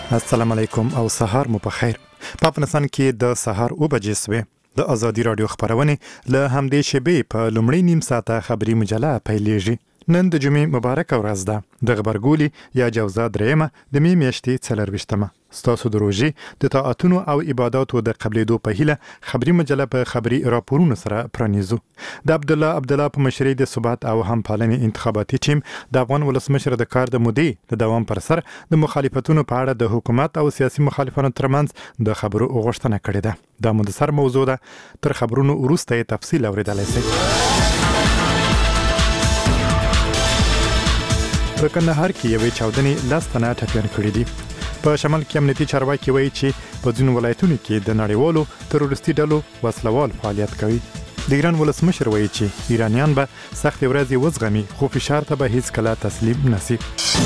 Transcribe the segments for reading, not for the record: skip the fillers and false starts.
السلام علیکم او سهار مو په خیر. په افغانستان کې د سهار 9 بجې سوې د ازادي رادیو خبرونه له همدې شبې په لومړی نیم ساعته خبري مجله پیلېږي. نن د جمعې مبارک ورځ ده. د خبرګولي یا جوزا دریمه د می میاشتې 24مه. ستاسو د روزي د طاعتونو او عبادتو د قبلېدو په هیله خبري مجله په خبري راپورونو سره پرانیزو. د عبدالله په مشرۍ د ثبات او همپالنې انتخاباتي ټیم د افغان ولسمشر د کار د مودې د دوام پر سر د مخالفتونو په اړه د حکومت او سیاسي مخالفانو ترمنځ د خبرو غوښتنه کړې ده. دا مدثر موضوع ده. تر خبرونو وروسته یې تفصیل اوریدلای شئ. په کندهار کې یوې چاودنې 10 تنه ټپیان کړي دي. په شمال کې امنیتي چارواکي وایي چې په ځینو ولایتونو کې د نړیوالو تروریستي ډلو وسلوال فعالیت کوي. د ایران ولسمشر وایي چې ایرانیان به سخت ورځې وزغمي خو فشار ته به هیڅ کله تسلیم نشي.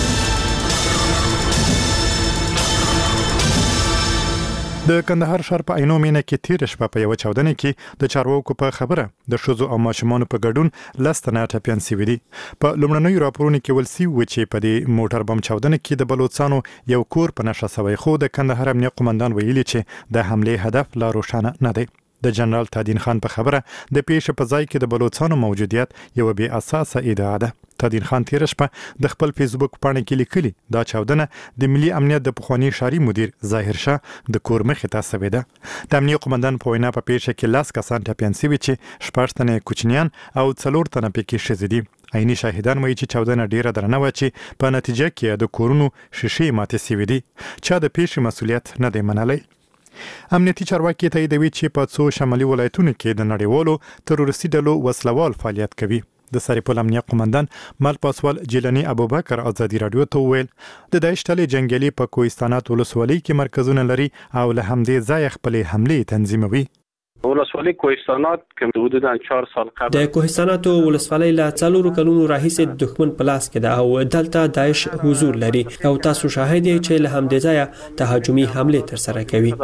د کندهار ښار په عینو مینه کې تیر شپه په یو چاودنه کې د چارواکو په خبره د شوزو او ماشومان په ګډون 10 تنه ټپیان شوي دي. په لومړنیو راپورونو کې ولسی و چې په دې موټر بم چاودنه کې د بلوچستانو یو کور په نشه شوی خو د کندهار امنیت قومندان ویلي چې د حمله هدف لا روښانه نه دی. د جنرال تادین خان په خبره د پیښې په ځای کې د بلوچستانو موجودیت یو بې اساسه ادعا ده. تادین خان تیر شپه د خپل فیسبوک پاڼه کې لیکلي دا چاودنه د ملي امنیت د پخوانی ښاري مدیر ظاهر شاه د کور مخې ته شوې ده. د امنیت قومندان په وینا په پیښه کې 10 کسان ټپیان شوي چې 6 تنه کوچنیان او 4 تنه پکې ښځې دي. عیني شاهدان وایي چې چاودنه ډیره درنه و چې په نتیجه کې د کورونو شیشې ماتې شوي دي. چا د پیښې مسؤلیت نه دی منلی. امنیتي چارواکي تاییدوي چې په څو شمالي ولایتونو کې د نړیوالو تروریستي ډلو وسلوال فعالیت کوي. د سرپل امنیت قومندان مال پاسوال جیلانی ابوبکر ازادي رادیو ته وویل د داعش ډلې جنگیالي په کوهستانات ولسوالۍ کې مرکزونه لري او له همدې ځایه خپلې حملې تنظیموي. ولسوالۍ کوهستانات که حدوداً 4 سال قبل د کوهستاناتو ولسوالۍ له 4 کلونو راهیسې د دښمن په لاس کې ده او دلته داعش حضور لري او تاسو شاهد یې چې له همدې ځایه تهاجمي حملې ترسره کوي.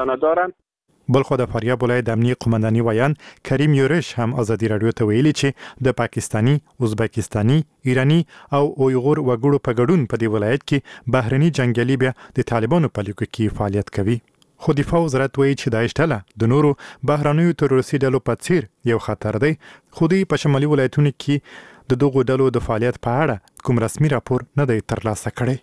بلخو د فاریاب ولایت د امنیت قومنداني ویان کریم یورش هم ازادي رادیو ته ویلي چې د پاکستانی، ازبکستاني، ایرانی او اویغور وګړو په ګډون په دې ولایت کې بهرني جنگیالي بیا د طالبانو په لیکو کې فعالیت کوي. خو دفاع وزارت وایي چې داعش ډله د نورو بهرنیو تروریستي ډلو په څیر یو خطر دی. خو دوی په شمالي ولایتونو کې د دغو ډلو د فعالیت په اړه کوم رسمي راپور نه دی ترلاسه کړی.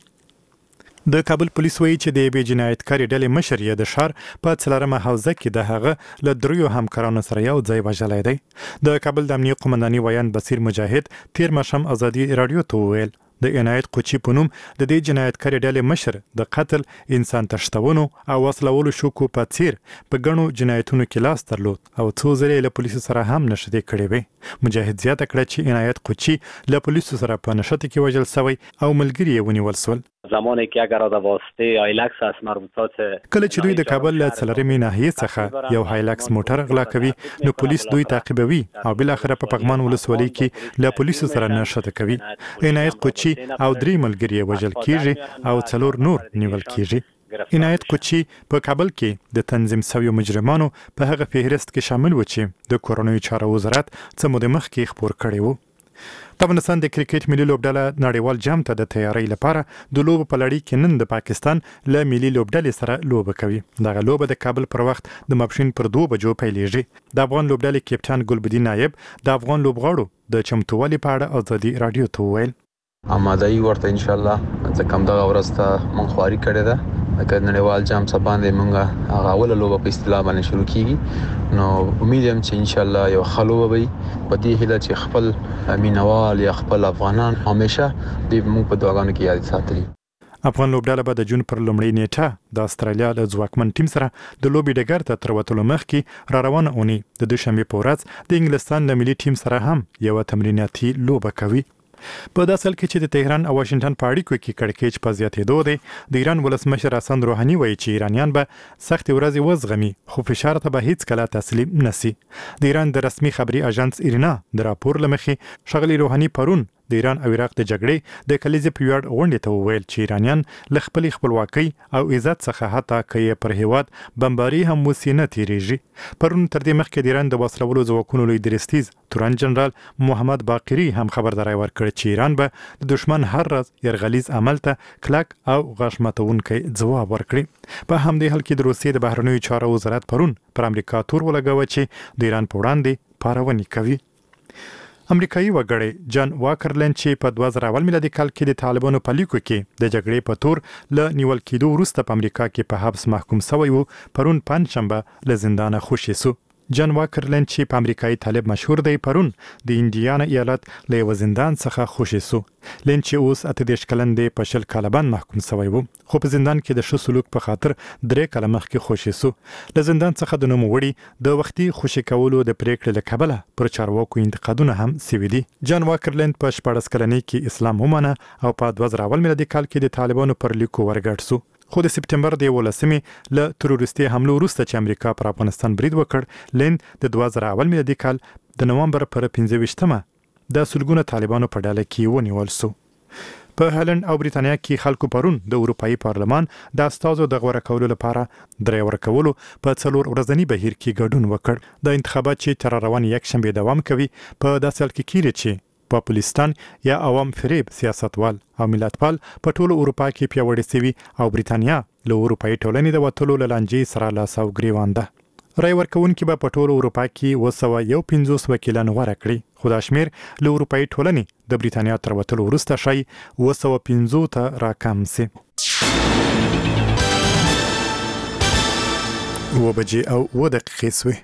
د کابل پولیس وایي چې د یوې جنایتکاري ډلې مشر یې د ښار په 4مه حوزه کې د هغه له 3 همکارانو سره یو ځای وژلی دی. د کابل د امنیت قومنداني ویان بصیر مجاهد تیر ماښام ازادي رادیو ته وویل د عنایت قوچي په نوم د دې جنایتکاري ډلې مشر د قتل، انسان تښتونو او وسلولو شوکو په څیر په ګڼو جنایتونو کې لاس درلود او څو ځلې له پولیسو سره هم نښتې کړې وې. مجاهد زیاته کړه چې عنایت قوچي له پولیسو سره په نښتې کې وژل شوی او ملګري یې ونیول شول. زمانی که اگر آده واسطه هایلکس است مربوطات کله چې دوی د کابل له 4مې ناحیې څخه یو هایلکس موټر غلا کوي نو پولیس دوی تعقیبوي او بل اخره په پغمان ولسوالۍ کې له پولیسو سره نښته کوي. عنایت قوچي او 3 ملګري وژل کیږي او 4 نور نیول کیږي. عنایت قوچي په کابل کې د تنظیم شویو مجرمانو په هغه فهرست کې شامل و چې د کورنیو چارو وزارت څه موده مخکې خبر کړی و. د افغانستان د کرکټ ملي لوبډله نړیوال جام ته د تیاری لپاره د لوبو په لړۍ کې نن د پاکستان له ملي لوبډلې سره لوبه کوي. دغه لوبه د کابل پر وخت د ماپښین پر 2 بجو پیلېږي. د افغان لوبډلې کپټان ګلبدین نایب د افغان لوبغاړو د چمتووالي په اړه ازادي رادیو ته وویل آماده‌ای ورته ان شاء الله ځکه دغه ورځ ته مونږ خواري کړې ده. اګه نړیوال جام څخه باندې مونږه هغه اوله لوبه په اصطلاح باندې شروع کیږي نو امید هم چې ان شاء الله یو خلوه وي په دې هیله چې خپل مینوال یا خپل افغانان همیشه د مونږ په دعاګانو کې یاد ساتي. افغان لوبډله به د جون پر لومړۍ نیټه د استرالیا له ځواکمن ټیم سره د لوبې ډګر ته تر وتلو مخکې را روانه اونۍ د دوشنبې په ورځ د انګلستان له ملي ټیم سره هم یو تمریناتي لوبه کوي. په داسې حال کې چې د تهران او واشنگټن په اړیکو کې کړکېچ په زیاتېدو دی. د ایران ولسمشر حسن روحاني وایي چې ایرانیان به سختې ورځې وزغمي خو فشار ته به هیڅ کله تسلیم نشي. د ایران د رسمي خبري اژانس ایرنا د راپور له مخې ښاغلي روحاني پرون د ایران او عراق د جګړې د کلیزې په ویاړ غونډې ته وویل چې ایرانیان له خپلې خپلواکۍ او عزت څخه حتی که پر هیواد بمباري هم وسي نه تیریږي. پرون تر دې مخکې د ایران د وسلوالو ځواکونو لوی درستیز تورن جنرال محمد باقری هم خبرداری ورکړ چې ایران به د دشمن هر ورځ یرغلیز عمل ته کلک او غاښماتونکی ځواب ورکړي. په همدې حال کې د روسیې د بهرنیو چارو وزارت پرون پر امریکا تور ولګاوه چې د ایران په وړاندې پارونی کوي. امریکایي وګړی جان واکرلند چې په 2000 میلادي کال کې د طالبانو په لیکو کې د جګړې په تور له نیول کېدو وروسته په امریکا کې په حبس محکوم شوی وو، پرون پنځشنبه له زندانه خوشی سو. جان واکرلند چې په امریکایي طالب مشهور دی، پرون د انډیانا ایالت له یو زندان څخه خوشی سو. لند چې اوس 28 کلن دی په 10 کاله باندې محکوم شوی وو، خو په زندان کې د ښه سلوک په خاطر 3 کاله مخکې خوشی سو. له زندان څخه د نوموړي د وختي خوشی کولو د پریکړې له کبله پر چارواکو انتقادونه هم سوي دي. جان واکرلند په 14 کلنۍ کې اسلام ومنه او په 2000 میلادي کال کې د طالبانو پر لیکو ورګډ سو. خو د سپتمبر د 11مې له تروریستي حملو وروسته چې امریکا پر افغانستان برید وکړ، لند د 2000 میلادي کال د نومبر پر 15مه د سلګونه طالبانو په ډله کې ونیول سو. په هالند او بریتانیا کې خلکو پرون د اروپאי پارلمان د استازو د غوړه کولو لپاره درې ورکولو په 4 ورځنی بهیر کې ګډون وکړ. د انتخابات چې تر روان یک شنبه دوام کوي په داسې حال کې کیږي چې پاپولیستان یا عوام فریب سیاستوال او ملتپال په ټولو اروپا کې پیاوړي سوي او بریتانیا له اروپאי ټولنې د وټولو لانجې سره لاس او ګریوان ده. رای ورکوونکي به په ټولو اروپا کې 250 وکیلان غوره کړي، خو دا شمیر له اروپאי ټولنې د بریتانیا تر وټولو وروسته شي 250 ته راکم سي. وبجې او 2 دقیقې سوي.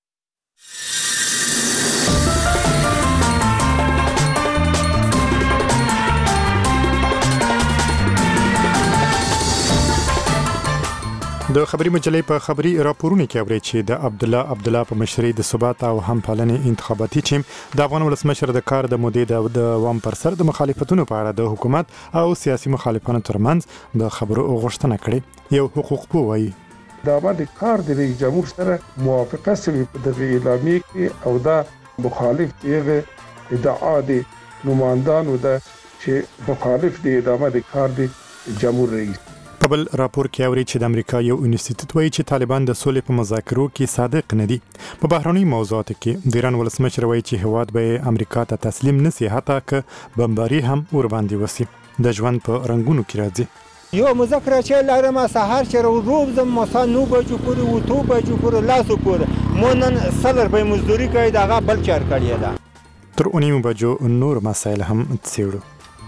د خبري مجلې په خبري راپورونه کې اوري چې د عبدالله په مشرۍ د ثبات او همپالنې انتخاباتي ټیم د افغان ولسمشر د کار د مودې د دوام پر سر د مخالفتونو په اړه د حکومت او سیاسي مخالفانو ترمنځ د خبرو غوښتنه کړې. یو حقوق پوه وایي دا باندې کار د رئیس جمهور سره موافقه شوی په دغه اعلامیه کې او دا مخالف دیغه ادعا دي نمائندانو ده چې مخالف دي ادامه د کار د جمهور رئیس. په بل راپور کې اوري چې د امریکا یو انسټیټیوټ وایي چې طالبان د سولې په مذاکرو کې صادق نه دي. په بهرنی موضوعاتو کې د ایران ولسمشر وایي چې هواد به امریکا ته تسلیم نشي حتی که بمباري هم ور باندې وسی. د ژوند په رنگونو کې راځي. یو مذاکره چې لارم سحر چې روز د مسا 9 بجو پورې و 2 بجو پورې لاسو پورې مونن سلر به مزدوري کوي دغه بل چار کړی دا. تر 9 بجو نور مسایل هم څیړو.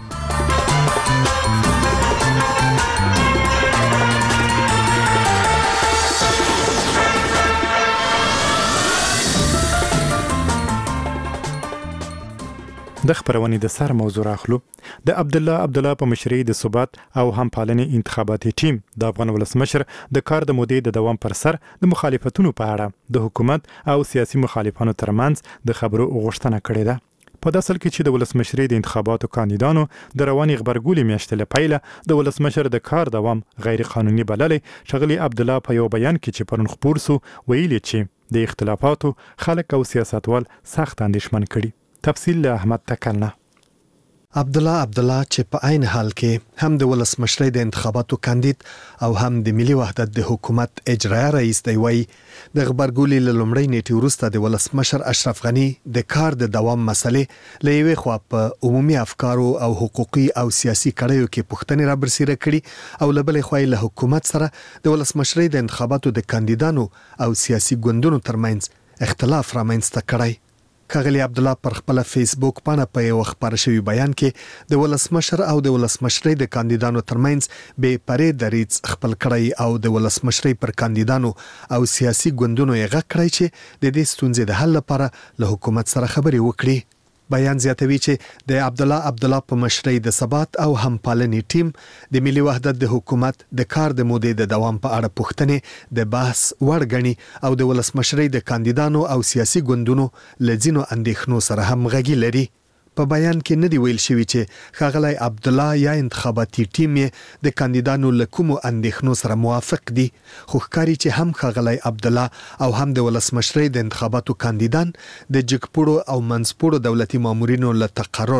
د خبرونې د سر موضوع راخلو. د عبدالله په مشرۍ د ثبات او همپالنې انتخاباتي ټیم د افغان ولسمشر د کار د مودې د دوام پر سر د مخالفتونو په اړه د حکومت او سیاسي مخالفانو ترمنځ د خبرو غوښتنه کړې ده. په داسل کې چې د ولسمشرۍ د انتخاباتو کاندیدانو د رواني خبرګولې میاشتې لپاره د ولسمشر د کار دوام غیر قانوني بللې. شغلی عبدالله په یو بیان کې چې پرون خبر سو ویلي چې د اختلافاتو خلک او سیاستوال سخت اندېښمن کړي. تفصیل له احمد تکلنه. عبدالله چې په عین حال کې هم د ولسمشرۍ د انتخاباتو کاندید او هم د ملي وحدت د حکومت اجرایي رئیس دی وایي د خبرګولې له لومړۍ نیټې وروسته د ولسمشر اشرف غنی د کار د دوام مسلې له یوې خوا په عمومي افکارو او حقوقي او سیاسي کړیو کې پوښتنې را برسېره کړي او له بلې خوا له حکومت سره د ولسمشرۍ د انتخاباتو د کاندیدانو او سیاسي ګوندونو ترمنځ اختلاف رامنځته کړی. کاغلی عبدالله پر خپل فیسبوک باندې په یو خبر شوی بیان کې د ولسمشر او د ولسمشرۍ د کاندیدانو ترمنځ به پرې دریځ خپل کړی او د ولسمشرۍ پر کاندیدانو او سیاسي ګوندونو یې غږ کړی چې د دې ستونزې د حل لپاره له حکومت سره خبرې وکړي. بیان زیاتوي چې د عبدالله په مشرۍ د ثبات او همپالنې ټیم د ملي وحدت د حکومت د کار د مودې د دوام په اړه پوښتنې د بحث وړ ګڼي او د ولسمشرۍ د کاندیدانو او سیاسي ګوندونو له ځینو اندېښنو سره هم غږی لري. په بیان کې نه دی ویل شوی چې ښاغلی عبدالله یا انتخاباتي ټیم یې د کاندیدانو له کومو اندېښنو سره موافق دي، خو ښکاري چې هم ښاغلی عبدالله او هم د ولسمشرۍ د انتخاباتو کاندیدان د جګپوړو او منځپوړو دولتي مامورینو له تقرر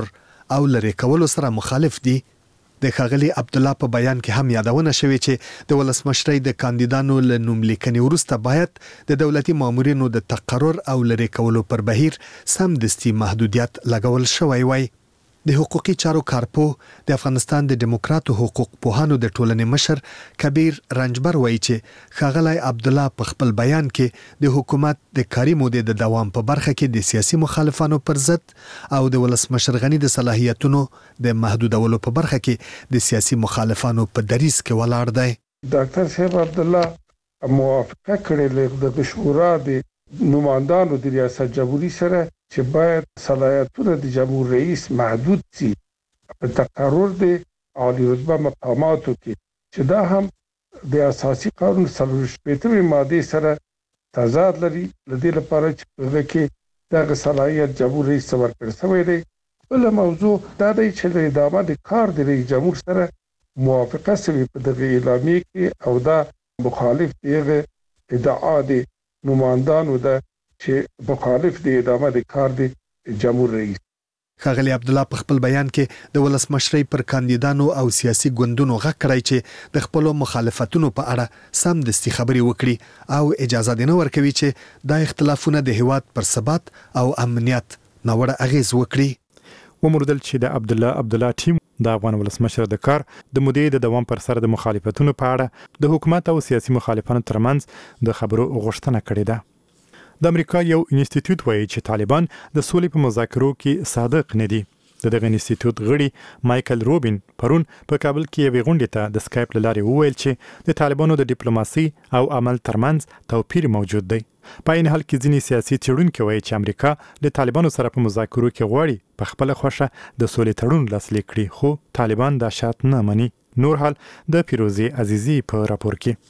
او لری کولو سره مخالف دي. د ښاغلي عبد الله په بیان کې هم یادونه شوې چې د ولسمشرۍ د کاندیدانو له نوملیکنې وروسته باید د دولتي مامورینو د تقرر او لری کولو پر بهیر سمدستي محدودیت لګول شوی وای. د حقوقي چارو کارپوه د افغانستان د دیموکراتو حقوق پوهانو د ټولنې مشر کبیر رنجبر وایي چې ښاغلی عبد الله په خپل بیان کې د حکومت د کاري مودې د دوام په برخه کې د سیاسي مخالفانو پر ضد او د ولسمشر غني د صلاحیتونو د محدودولو په برخه کې د سیاسي مخالفانو په دریځ کې ولاړ دی. ډاکټر صاحب عبد الله موافقه کړې د شورا د نمائندانو د ریاست جمهوریت سره چې باید صلاحیتونه د جمهور رئیس محدود سي په تقرر د عالی رتبه مقاماتو کې چې دا هم د اساسي قانون 48 ماده سره تضاد لري. لدې لپاره چې هغه کې دغه صلاحیت جمهور رئیس ورکړل شوی دی. بل موضوع دا دی چې د ادامه د کار د رئیس جمهور سره موافقه شوی په دغه اعلامیه کې او دا مخالف دیغه ادعا د نمائندانو ده چې مخالف دی ادامه د کار دی جمهور رئیس. ښاغلی عبد الله په خپل بیان کې د ولسمشرۍ پر کاندیدانو او سیاسي ګوندونو غږ کړی چې د خپل مخالفتونو په اړه سمدستي خبرې وکړي او اجازه نه ورکوي چې دا اختلافونه د هیواد پر ثبات او امنیت ناوړه اغیز وکړي. ومردل چې د عبد الله ټیم د افغان ولسمشر د کار د مودې د دوام پر سر د مخالفتونو په اړه د حکومت او سیاسي مخالفانو ترمنځ د خبرو غوښتنه کړې ده. د امریکا یو انسټیټیوټ وایي چې طالبان د سولې په مذاکرو کې صادق نه دي. دغه انسټیټیوټ غړي مایکل روبین پرون په کابل کې یوې غونډې ته د سکایپ له لارې وویل چې د طالبانو د ډیپلوماسي او عمل ترمنځ توپیر موجود دی. په این حال کې ځینې سیاسي څېړونکي وایي چې امریکا له طالبانو سره په مذاکرو کې غواړي په خپله خوښه د سولې تړون لاسلیک کړي، خو طالبان دا شرط نه مني. نور حال د پیروزي عزیزي په راپور کې.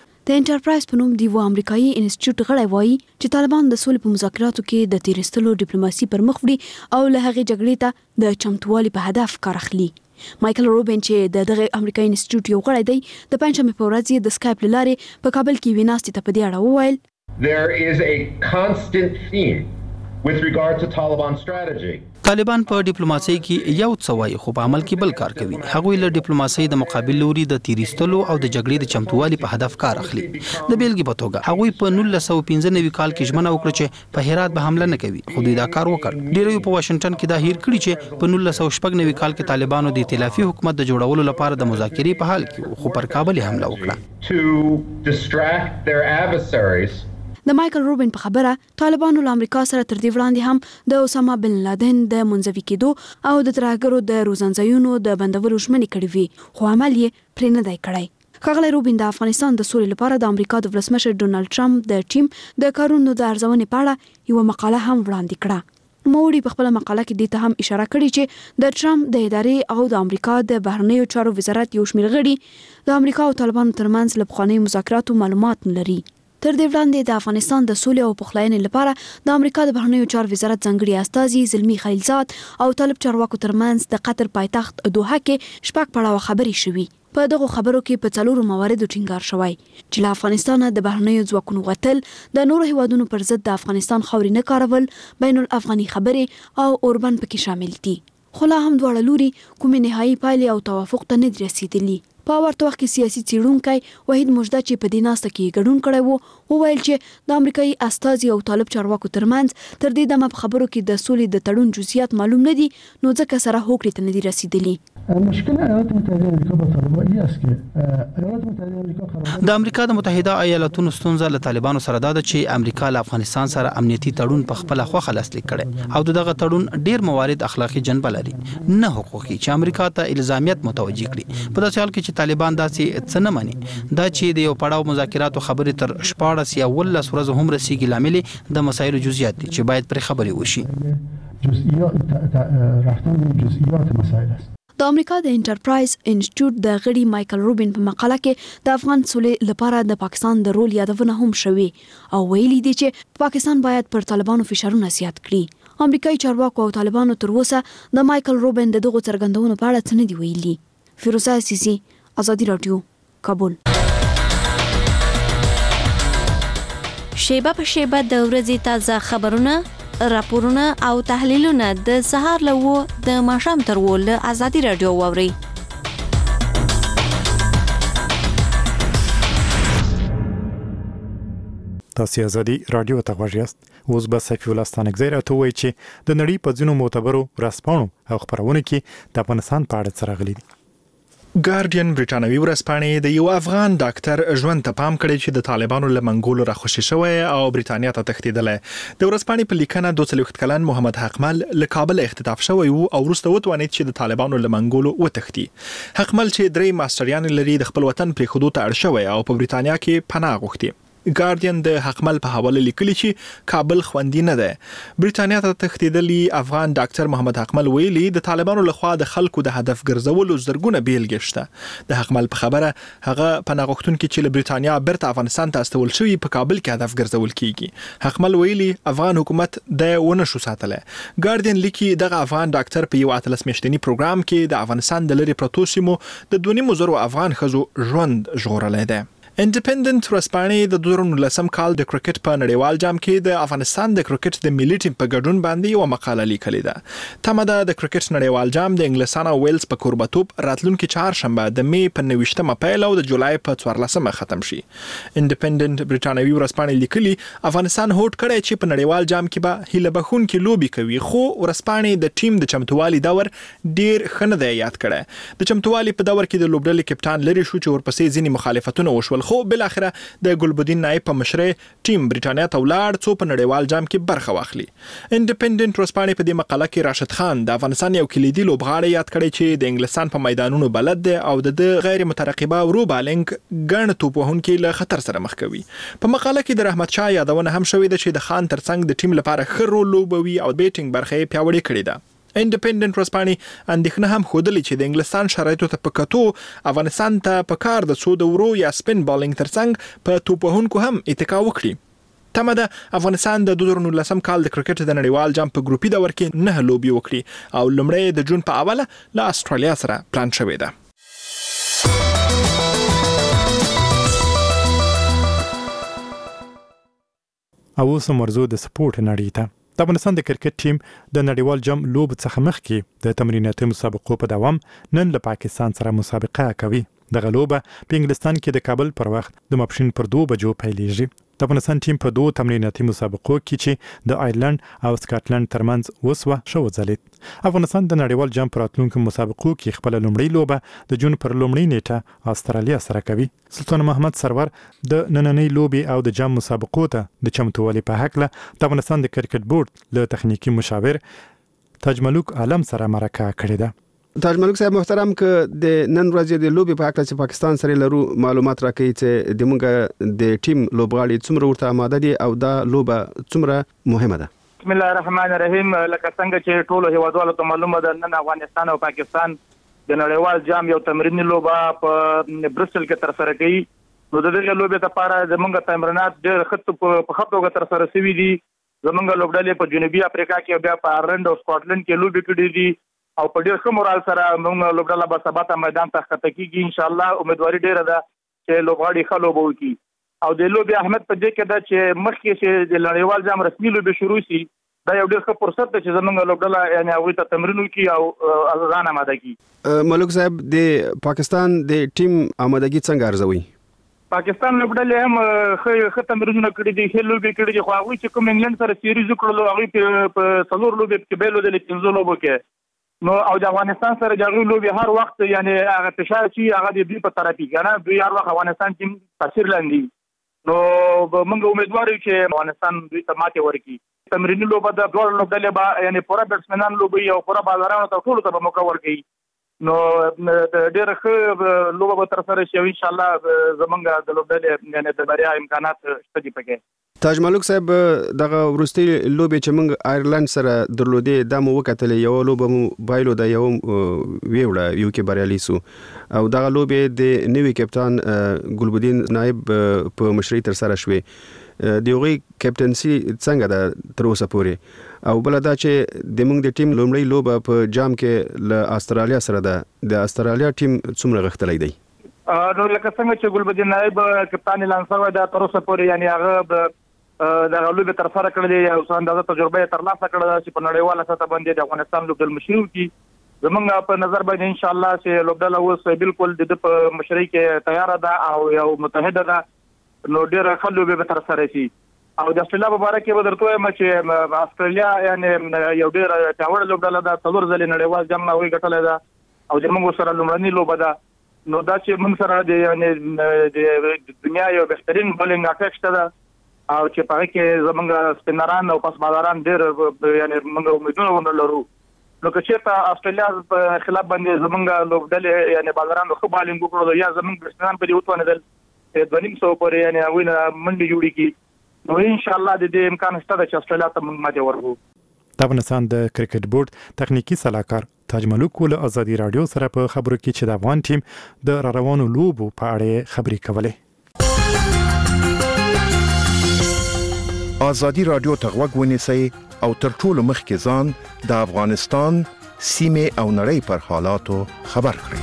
د انټرپرایز په نوم دی و امریکایي انسټیټیوټ غړی وایي چې طالبان د سولې په مذاکراتو کې د تیرستلو ډیپلوماسي پر مخ وړي او له هغې جګړې ته د چمتووالي په هدف کار اخلي. مایکل روبین چې دغه امریکایي انسټیټیوټ یو غړی دی د پنځمې په ورځ د سکایپ له لارې په کابل کې یوې ناستې ته په دې اړه وویل There is a constant theme with regard to Taliban strategy. طالبان په ډیپلوماسي کې یو څه وایي خو په عمل کې بل کار کوي. هغوی له ډیپلوماسي د مقابل لوري د تیریستلو او د جګړې د چمتووالي په هدف کار اخلي. د بیلګې په توګه هغوی په 1995 کال کې ژمنه وکړه چې په هرات به حمله نه کوي، خو دوی دا کار وکړ. ډیری په واشنگټن کې دا هیر کړی چې په 1996 کال کې طالبانو د ائتلافي حکومت د جوړولو لپاره د مذاکرې په حال کې خو پر کابل حمله وکړه. To distract their adversaries. د مایکل روبین په خبره طالبانو له امریکا سره تر دې وړاندې هم د اسامه بن لادن د منځوي کېدو او د ترهګرو د روزنځایونو د بندولو ژمنې کړې وي، خو عمل یې پرې نه دی کړی. ښاغلی روبین د افغانستان د سولې لپاره د امریکا د ولسمشر ډونالډ ټرمپ د ټیم د کارونو د ارزونې په اړه یوه مقاله هم وړاندې کړه. نوموړي په خپله مقاله کې دې ته هم اشاره کړې چې د ټرمپ د ادارې او د امریکا د بهرنیو چارو وزارت یو شمېر غړي د امریکا او طالبانو ترمنځ له پخوانیو مذاکراتو معلومات نه لري. تر دې وړاندې د افغانستان د سولې او پخلاینې لپاره د امریکا د بهرنیو چارو وزارت ځانګړي استازي زلمي خلیلزاد او طالب چارواکو ترمنځ د قطر پایتخت دوحه کې شپږ پړاوه خبرې شوي. په دغه خبرو کې په 4 مواردو ټینګار شوی چې له افغانستانه د بهرنیو ځواکونو غتل، د نورو هیوادونو پر ضد د افغانستان خاورې نه کارول، بین الافغاني خبرې او اوربن پکې شامل دي. خو لا هم دواړه لوري کومې نهایي پایلې او توافق ته نه دي رسیدلي. په ورته وخت کې سیاسي څېړونکی وحید مجده چې په دې ناسته کې ګډون کړی و وویل چې د امریکایي استازي او طالب چارواکو ترمنځ تر دې دمه په خبرو کې د سولې د تړون جزئیات معلوم نه دي، نو ځکه سره هوکړې ته نه دي رسیدلي. مشکل ایالات متحده آمریکا با طالبان است که ایالات متحده آمریکا قرارداد د امریکا د متحده ایالاتونو ستونزه له طالبانو سره ده چې امریکا له افغانستان سره امنیتي تړون په خپل خوخه لاسلیک کړي او دغه تړون ډیر موارد اخلاقی جنبه لري، نه حقوقي چې امریکا ته الزامیت متوجي کړي. په داسې حال کې چې طالبان داسې څه نه مني، دا چې د یو پړاو مذاکراتو خبرې تر 14 یا 19 ورځې هم رسیږي، لامل د مسایلو جزئیات دي چې باید پر خبرې وشي. جزئیات رفتن به جزئیات مسائل است. د امریکا د انټرپرایز انسټیټیوټ د غړي مایکل روبین په مقاله کې د افغان سولې لپاره د پاکستان د رول یادونه هم شوې او ویلي دي چې پاکستان باید پر طالبانو فشارونه زیات کړي. امریکایي چارواکو او طالبانو تر اوسه د مایکل روبین د دغو څرګندونو په اړه څه نه دي ویلي. فیروزه عزیزي، آزادي رادیو، کابل. شیبه په شیبه د ورځې تازه خبرونه راپورونه او تحلیلونه د سهار له د ماښام تر له ازادي رادیو واوري. تاسو ازادي رادیو ته غوږ یاست. اوس به سفی الله ستانکزی راته وایي چې د نړۍ په ځینو معتبرو ورځپاڼو او خپرونو کې د افغانستان په اړه څه راغلي دي. ګارډین برټانوي ورځپاڼې د یو افغان ډاکټر ژوند ته پام کړی چې د طالبانو له منګولو راخوشي شوی او برټانیا ته تښتیدلی. د ورځپاڼې په لیکنه 42 کلن محمد حقمل له کابل اختطاف شوی او وروسته وتوانید چې د طالبانو له منګولو وتښتي. حقمل چې 3 ماستریان لري د خپل وطن پرېښودو ته اړ شوی او په برټانیا کې پناه غوښتي. ګارډین د حقمل په حواله لیکلی چې کابل خوندي نه ده. برټانیا ته تښتیدلی افغان ډاکټر محمد حقمل ویلي د طالبانو لخوا د خلکو د هدف ګرځولو زرګونه بیلګې شته. د حقمل په خبره هغه پناه غوښتونکي چې له برټانیا بیرته افغانستان ته استول شوي په کابل کې هدف ګرځول کیږي. حقمل ویلي افغان حکومت د ونه شو ساتله. ګارډین لیکي دغه افغان ډاکټر په یو 13 میاشتنی پروګرام کې د افغانستان د لری پروتو سیمو د 2.5 افغان خزو ژوند ژغورلی دی. انډیپندنت ورځپاڼې د 2019 کال د کرکټ په نړیوال جام کې د افغانستان د کرکټ د ملي ټیم په ګډون باندې یو مقاله لیکلې ده. تمه ده د کرکټ نړیوال جام د انګلستان او ویلز په کوربتوب راتلونکي چهارشنبه د می په 29مه پیل او د جولای په 14مه ختم شي. انډیپندنت برټانوي ورځپاڼې لیکلي افغانستان هوډ کړی چې په نړیوال جام کې به هیله بخونکي لوبي کوي، خو ورځپاڼې د ټیم د چمتووالي دور ډیر ښه نه دی یاد کړی. د چمتووالي په دور کې د لوبډلې کپټان لري شو چې ورپسې ځینې مخالفتونه وشول، خو بل اخره د ګلبدین نایب په مشرۍ ټیم برټانیا ته ولاړ څو په نړیوال جام کې برخه واخلي. انډیپندنت ورځپاڼې په دې مقاله کې راشد خان د افغانستان یو کلیدي لوبغاړی یاد کړی چې د انګلستان په میدانونو بلد دی او د غیر مترقبه ورو بالینګ ګڼ توپ وهونکي له خطر سره مخ کوي. په مقاله کې د رحمت شاه یادونه هم شوې ده چې د خان ترڅنګ د ټیم لپاره ښه رول لوبوي او بیټینګ برخه یې پیاوړې کړې ده. انډیپندنت ورځپاڼې اندېښنه هم ښودلې چې د انګلستان شرایطو ته په کتو افغانستان ته په کار د څو د ورو یا سپین بالینګ ترڅنګ په توپ وهونکو هم اتکا وکړي. تمه ده افغانستان د 2019 کال د کرکټ د نړیوال جام په ګروپي دور کې 9 لوبي وکړي او لومړی د جون په اوله له استرالیا سره پلان شوې ده. او اوس مرزو د سپورت نړۍ ته. د افغانستان د کرکټ ټیم د نړیوال جام لوب څخه مخکې د تمریناتي مسابقو په دوام نن له پاکستان سره مسابقه کوي. دغه لوبه په انګلستان کې د کابل پر وخت د ماپښین پر 2 بجو پیلېږي. د افغانستان ټیم په 2 تمریناتي مسابقو کې چې د آیرلند او سکاټلند ترمنځ وسوه شو ځلید. افغانستان د نړیوال جام پر راتلونکو مسابقو کې خپل لومړی لوبه د جون پر لومړۍ نیټه استرالیا سره کوي. سلطان محمد سرور د نننۍ لوبي او د جام مسابقو ته د چمتووالي په هکله د افغانستان د کرکټ بورډ له تخنیکی مشاور تاج ملک عالم سره مرکه کړې ده. تاج ملک صاحب محترم، که د نن ورځې د لوبي په اړه چې پاکستان سره لرو معلومات راکړي چې د موږ د ټیم لوبغاړي څومره ورته آماده دي او دا لوبه څومره مهمه ده؟ بسم الله الرحمن الرحیم. لکه څنګه چې ټولو هیوادوالو ته معلومه ده، نن افغانستان او پاکستان د نړیوال جام یو تمرینی لوبه په برسل کې تر سره کوي. نو د دغه لوبې لپاره زموږ تمرینات ډېر په ښه توګه تر سره شوي دي. زموږ لوبډلې په جنوبي افریقا کې بیا په آیرلند او سکاټلند کې لوبې کړې دي او په ډېر ښه مورال سره موږ لوبډله به سبا ته میدان ته ښکته کېږي. انشاءالله امیدواري ډېره ده چې لوبغاړي ښه لوبه وکړي. او د لوبې اهمیت په دې کې ده چې مخکې چې د نړیوال جام رسمي لوبې شروع شي، دا یو ډېر ښه فرصت ده چې زموږ لوبډله یعنې هغوی ته تمرین وکړي او ځان آماده کړي. ملک صاحب، د پاکستان د ټیم آمادګي څنګه ارزوي؟ پاکستان لوبډلې هم ښه تمرینونه کړي دي، ښې لوبې کړي دي، خو هغوی چې کوم انګلند سره سیریز وکړلو هغوی په 4 لوبې کې بېلودلې 15 لوبو کې. نو او د افغانستان سره د هغوی لوبې هر وخت یعنې هغه فشار چې هغه د دوی په طرف وي، که نه دوی هر وخت افغانستان ټیم تاثیر لاندې. نو موږ امیدوار یو چې افغانستان دوی ته ماتې ورکړي. تمریني لوبه د دواړو لوبډلې به یعنې پوره بیټسمنان لوبوي او پوره بالرانو ته ټولو ته به موقع ورکوي. نو ډېره ښه لوبه به تر سره شي او انشاءالله زموږ د لوبډلې یعنې د بریا امکانات شته دي پکې. تاج ملک صاحب، دغه وروستۍ لوبې چې موږ آیرلند سره درلودې دا مو وکتلې، یو لوبه مو بایلوده، یو ویوړه، یو کې بریالي سو او دغه لوبې د نوي کپتان ګلبدین نایب په مشرۍ تر سره شوې. د هغوی کپټنسي څنګه ده تر اوسه پورې؟ او بله دا چې د موږ د ټیم لومړۍ لوبه په جام کې له استرالیا سره ده، د استرالیا ټیم څومره غښتلی دی؟ نو لکه څنګه چې ګلبدین نایب کپتان اعلان شوی ده، تر اوسه پورې یعنې هغه د لوبې تر سره کړلې او څه اندازه تجربه یې ترلاسه کړې چې په نړیواله سطح باندې د افغانستان لوبډل مشري وکړي. زمونږ په نظر باندې ان شاء الله چې لوبډل اوس بالکل د په مشري کې تیار ده او یو متحده ده، نو ډېر ښه لوبې به تر سره شي. او د استرالیا په اړه کې به درته وایم چې استرالیا یعنی یو ډېر پیاوړی لوبډله ده، 4 ځلې نړیوال جام هغوی ګټلی ده او زموږ سره لومړنۍ لوبه ده. نو دا چې موږ سره د دنیا یو بهترین بولینګ اټیک شته ده او چې په هغه کې زمونږ سپینران او پس بازاران ډېر یعنی موږ امیدونه لرو. نو که چېرته استرالیا په خلاف باندې زمونږ لوبډلې یعنی بازارانو ښه بالینګ وکړو یا زمونږ بسپینران په دې وتوانېدل 2.5 پورې یعنی هغوی نه منډې جوړې کړي، نو ان شاء الله د دې امکان شته چې استرالیا ته موږ ماتې ورکړو. د افغانستان د کرکټ بورډ تخنیکی صلاحکار تاج ملک له ازادي رادیو سره په خبرو کې چې د افغان ټیم د روانو لوبو په اړه خبرې کولې. ازادي رادیو ته غوږ ونیسئ او تر ټولو مخکې ځان د افغانستان سیمې او نړۍ پر حالاتو خبر کړئ.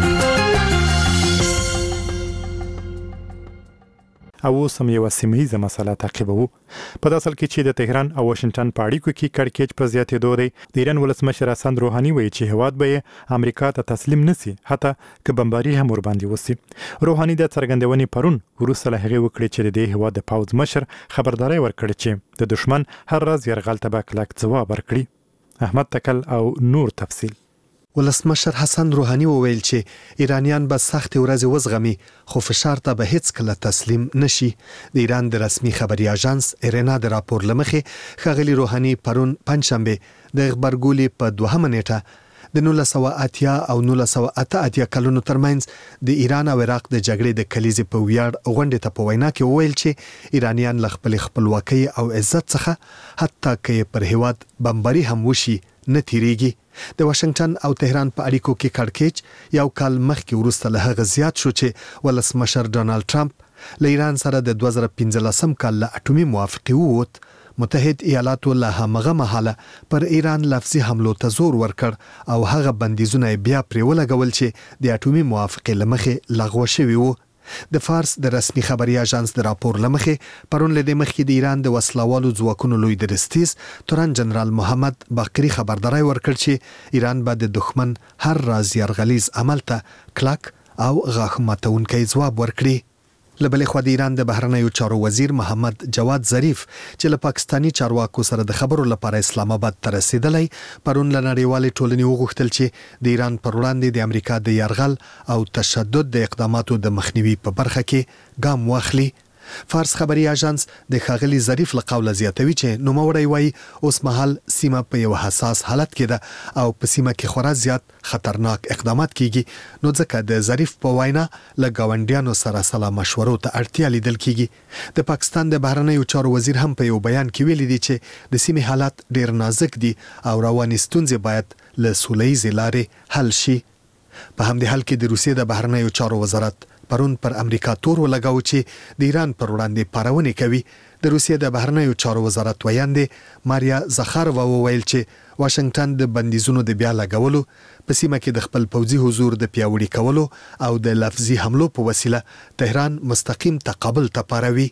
او سم یو سیمه‌ایزه مسله تعقیبوو. په داسل کې چې د تهران او واشنگټن په اړیکو کې کړکېچ په زیاتېدو دی. د ایران ولسمشر حسن روحاني وایي چې هیواد به امریکا ته تسلیم نسی حتی که بمباري هم ور باندې وسی. روحاني د څرګندونې پرون وروسته له هغې وکړي چې د دې هیواد د پوځ مشر خبرداري ورکړي چې د دشمن هر راز یرغل ته به کلک ځواب ورکړي. احمد تکل او نور تفصیل. ولسمشر حسن روحاني وویل چې ایرانیان به سخت ورځ وزغمي خو فشار ته به هیڅ کله تسلیم نشي. د ایران د رسمي خبري اژانس ایرنا د راپور لمخې ښاغلي روحاني پرون پنځشنبه د خبرګولې په 2 نیټه د 1980 او 1988 کلونو ترمنځ د ایران او عراق د جګړې د کلیزې په ویاړ غونډې ته په وینا کې وویل چې ایرانیان له خپل خپلواکۍ او عزت څخه حتی که پر هیواد بمباري هم وشي نه تیریږي. د واشنگټن او تهران په اړیکو کې کړکېچ یو کال مخکې وروسته له هغه زیات شو چې ولسمشر ډونالد ټرمپ له ایران سره د 2015 کال له اټومي موافقې ووت. متحد ایالاتو له همغه مهاله پر ایران لفظي حملو ته زور ورکړ او هغه بندیزونه بیا پرې ولګول چې د اټومي موافقې لمخې لغوه شوي وو. د فارس د رسمي خبري اژانس د راپور لمخې پرون له مخکې د ایران د وسلوالو ځواکونو لوی درستیز تورن جنرال محمد باقری خبرداري ورکړ چې ایران به د دښمن هر راز یرغلیز عمل ته کلک او غاښ ماتونکی ځواب ورکړي. لبلې خو د ایران د بهرنیو چارو وزیر محمد جواد ظریف چې له پاکستانی چارواکو سره د خبرو لپاره اسلام آباد ته رسیدلی پرون له نړیوالې ټولنې وغوښتل چې د ایران پر وړاندې د امریکا د یرغل او تشدد د اقداماتو د مخنیوي په برخه کې ګام واخلي. فارس خبري اژانس د ښاغلي ظریف له قوله زیاتوي چې نوموړی وایي اوس مهال سیمه په یو حساس حالت کې ده او په سیمه کې خورا زیات خطرناک اقدامات کیږي، نو ځکه د ظریف په وینا له ګاونډیانو سره سلا مشورو ته اړتیا لیدل کیږي. د پاکستان د بهرنیو چارو وزیر هم په یو بیان کې ویلي دی چې د سیمې حالات ډیر نازک دي او رواني ستونزې باید له سولهییزې لارې حل شي. په همدې حال کې د روسیې د بهرنیو چارو وزارت پرون پر امریکا تور ولګاو چې د ایران پر وړاندې پارونې کوي. د روسیې د بهرنیو چارو وزارت ویاندې ماریا زخاروا وویل چې واشنگټن د بندیزونو د بیا لګولو په سیمه کې د خپل پوځي حضور د پیاوړي کولو او د لفظي حملو په وسیله تهران مستقیم تقابل ته پاروي.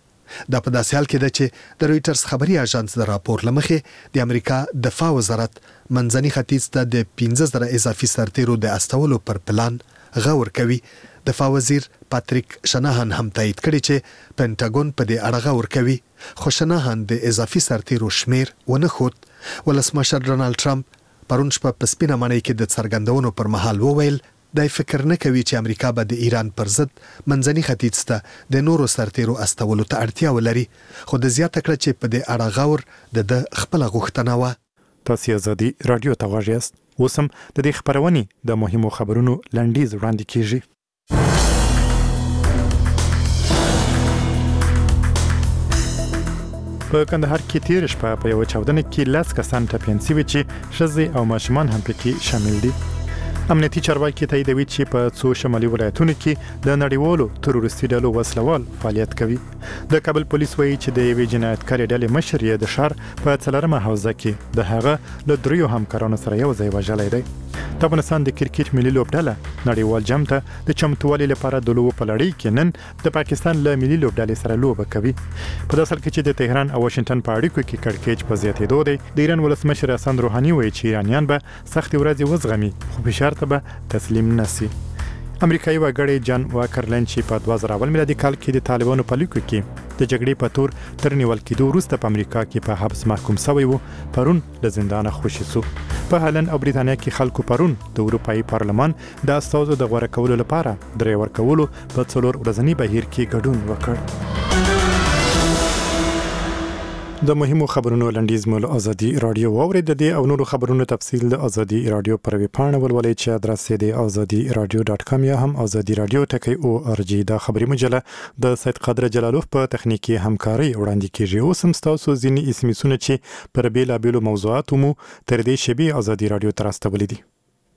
دا په داسې حال کې ده چې د رويټرز خبري اژانس د راپور لمخې د امریکا دفاع وزارت منځني ختیځ ته د 15,000 اضافي سرتیرو د استولو پر پلان غور کوي. دفاع وزیر پاتریک شناهان هم تایید کړی چې پینټاګون په دې اړه غور کوي، خو شناهان د اضافي سرتیرو شمیر ونه خود. ولسمشر ډونالد ټرمپ پرون شپه په سپینه ماڼۍ کې د څرګندونو پر مهال وویل دای فکر نه کوي چې امریکا به د ایران پر ضد منځني ختیځ ته د نورو سرتیرو استولو ته اړتیا ولري، خو د زیاته کړه چې په دې اړه غور د خپل غوښتنه و. تاسو ازادي رادیو ته غواړئ اوسم د دې خبرونې د مهمو خبرونو لنډیز وړاندې کیږي. په کندهار کې تیر شپه په یو چاودنه کې 10 کسان ټپيان شوي چې ښځې او ماشومان هم پکې شامل دي. امنیتي چارواکي تاییدوي چې په څو شمالي ولایتونو کې د نړیوالو تروریستي ډلو وسلوال فعالیت کوي. د کابل پولیس وایي چې د یوې جنایتکارې ډلې مشر یې د ښار په څلورمه حوزه کې د هغه له دریو همکارانو سره یو ځای وژلی دی. د افغانستان د کرکټ ملي لوبډله نړیوال جام ته د چمتووالي لپاره د لوبو په لړۍ کې نن د پاکستان له ملي لوبډلې سره لوبه کوي. په داسې حال کې چې د تهران او واشنگټن په اړیکو کې کړکېچ په زیاتېدو دی. د ایران ولسمشر حسن روحاني وایي چې ایرانیان به سختې ورځې وزغمي خو فشار ته به تسلیم نشي. امریکایي وګړی جان واکرلند چې په 2000 میلادي کال کې د طالبانو په لیکو کې د جګړې په تور تر نیول کېدو وروسته په امریکا کې په حبس محکوم شوی وو پرون له زندانه خوشي شو. په هالند او بریتانیا کې خلکو پرون د اروپאי پارلمان د استازو د غوړه کولو لپاره درې ورکولو په 4 ورځنی بهیر کې ګډون وکړ. د مهمو خبرونو لنډیز مول ازادي رادیو واورید دي او نور خبرونو تفصیل د ازادي رادیو پر ویب پاڼه ولولئ چې ادرس یې د azadiradio.com یا هم ازادي رادیو ټکی.org. دا خبري مجله د سید قادر جلالوف په تخنیکی همکاري وړاندې کیږي. اوس هم تاسو ځینې اسمسونه چې پر بیلابیلو موضوعاتو مو تر دې شبي ازادي رادیو تر استولې دي.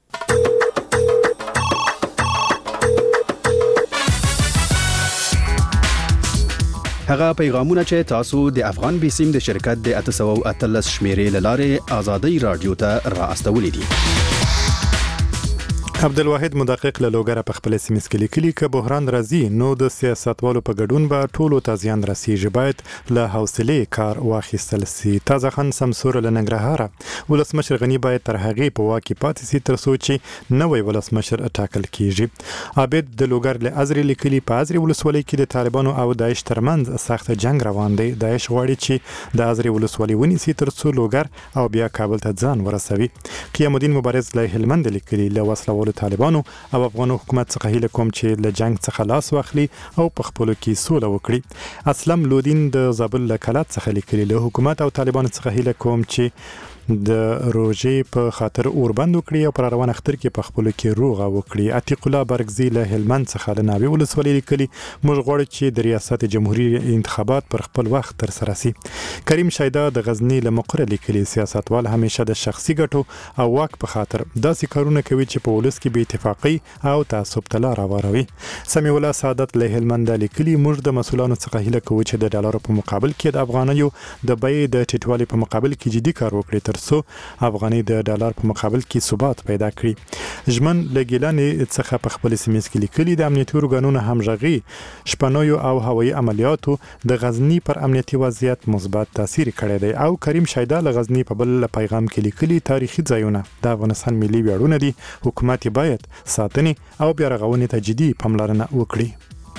هغه پیغامونه چې تاسو د افغان بیسیم د شرکت د 813 شمیرې لاره آزادۍ رادیو ته را استولې دي. عبدالواحد مدقق له لوګره په خپل سیمه کې لیکلي چې بحران راځي نو د سیاستوالو په ګډون به ټولو ته زیان رسیږي. باید له حوصلې کار واخیستل شي. تازه خان سمسور له ننګرهار ولسمشر غنی باید تر هغه په واکې پاتې شي تر څو چې نوې ولسمشر ټاکل کیږي. عابد د لوګر له ازري لیکلي په ازري ولسوالۍ کې د طالبانو او داعش ترمنځ سخت جنگ روان دی. داعش غواړي چې د ازري ولسوالۍ ونیسي تر څو لوګر او بیا کابل ته ځان ورسوي. قیام الدین مبارز له هلمند لیکلي له وسلوال طالبانو او افغان حکومت څخه هیله کوم چې له جنگ څخه لاس واخلي او په خپل کې سوله وکړي. اسلم لودین د زابل له کلات څخه لیکلي له حکومت او طالبانو څخه هیله کوم چې د روژې په خاطر اوربند وکړي او پر روان اختر کې په خپل کې روغه وکړي. عتیق الله برګزی له هلمند څخه له ناوی ولسوالۍ لیکلي موږ غواړو چې د ریاست جمهوریت انتخابات پر خپل وخت تر سره شي. کریم شایدا د غزنی له مقر لیکلي سیاستوال همیشه د شخصي ګټو او واک په خاطر داسې کارونه کوي چې په ولس کې بې اتفاقی او تعصب ته لار هواروي. سمیع الله سعادت له هلمند لیکلي موږ د مسولانو څخه هیله کوو چې د ډالر په مقابل کې د افغانیو د بیې د ټیټوالي په مقابل کې جدي کار وکړي سو افغاني د ډالر په مقابل کې ثبات پیدا کړي. ژمن لګیلانې څخه په خپل سیمه کې لیکلي د امنیتي ارګانونو همغږي شپنوي او هوایي عملیاتو د غزنی پر امنیتي وضعیت مثبت تاثیر کړی دی. او کریم شایدا له غزنی په بل پیغام کې لیکلي تاریخي ځایونه د افغانستان ملي ویاړونه دي. حکومت باید ساتنې او بیا رغونې ته جدي پاملرنه وکړي.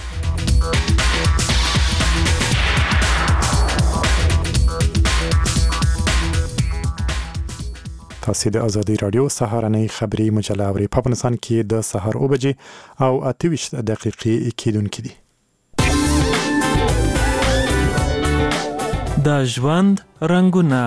تاسو د ازادي رادیو سهارنۍ خبري مجله اوري. په افغانستان کې د سهار 9 بجې او 28 دقیقې کېدونکې دي. د ژوند رنگونه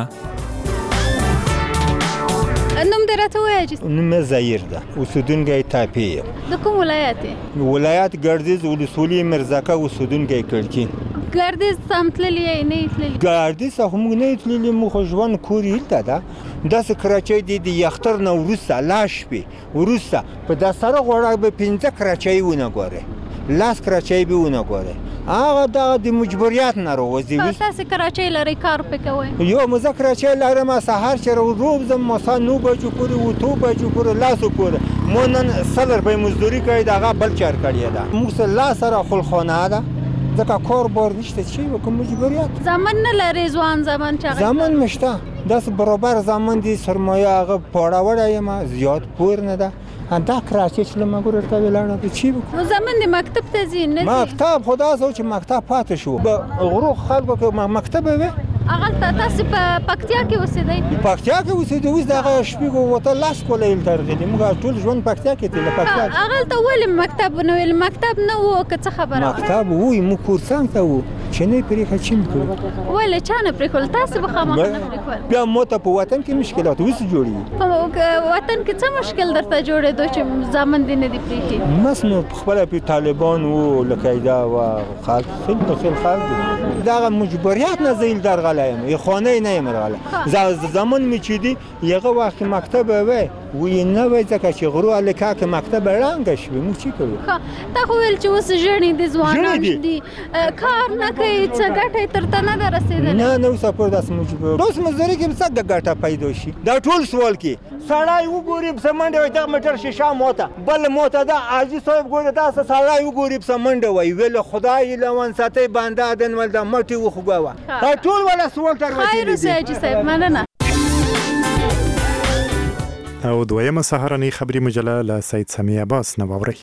نوم درته وایي نوم زهیر ده اوسیدونکی تاپی د کوم ولایت ولایت ګردیز ولسوالۍ مرزاکه اوسیدونکی کړکین ګردیز سمتللی نه تللی ګردیز هم نه تللی مو خو ژوند کوري ده داسې کراچۍ د یختر نه وروسته لاش په وروسته په د سره غوړه به 15 کراچۍ ونه ګوره لاس کراچۍ به ونه ګوره هغه د مجبوریت نه راوځي. تاسو کراچۍ لري کار پکوي یو مزه کراچۍ لري ما سحر چې روز زم مسا 9 بجو پورې و 2 بجو پورې لاسو پورې مونن سلر به مزدوري کوي دغه بل چار کړی دا موږ لا سره خلخانه ده ځکه کار بار نشته چې وکم مجبوریت زمان نه لري ځوان زمان چې زمان مشته داس برابر زمان دي سرمایه هغه پاړه وړه ما زیات پور نه ده دا کراچۍ چې لمګور ته ولاړه ته چی نو زمان د مکتب ته ځین نه مکتب خدا سوچ مکتب پاتې شو غرو خلکو کې مکتب وي هغه تاسو په پکتیا کې اوسېدئ پکتیا کې اوسېدئ اوس دغه شپږ وته لاس کولې ترغلي موږ ټول ژوند پکتیا کې تل پکتیا هغه ته ول مکتب نو مکتب نه وو که څه خبره مکتب وای مو کورسان ته وو چې نه پرې چیم کړو ولې چا نه پرېښول تاسو به خامخا نه پرېښول بیا مو ته په وطن کې مشکلات اوس جوړي په وطن کې څه مشکل درته جوړېدو چې ځامن دې نه دي پرېښي مس نو خپله پرې طالبان و القاعده و خلق خیلی خلق دي دغه مجبوریت نه زه درغلی یم یې خانه نه یم راغلی زمان می چې دي یغه وخت مکتب وای وی نه وای ځکه چې غرو الکا کې مکتب رنګ شوی موږ چی کوو تا خو ویل چې اوس ژړې دي ځوانان دي کار نه کوي څه ګټه ترته نه رسیدل نه اوس په داس مجبور اوس مزوري کې څه ګټه پیدا شي دا ټول سوال کې سړی وګوري سمنډه وای دا مټر شیشه موته بل موته دا عاجز صاحب ګوري دا سړی وګوري سمنډه وای ویل خدای لون ساتي بنده دن ول دا مټي وخغوا دا ټول ولا سوال تر خیر ساجي صاحب مننه او دویمه سهارنی خبری مجله له سید سمیع عباس نو اوري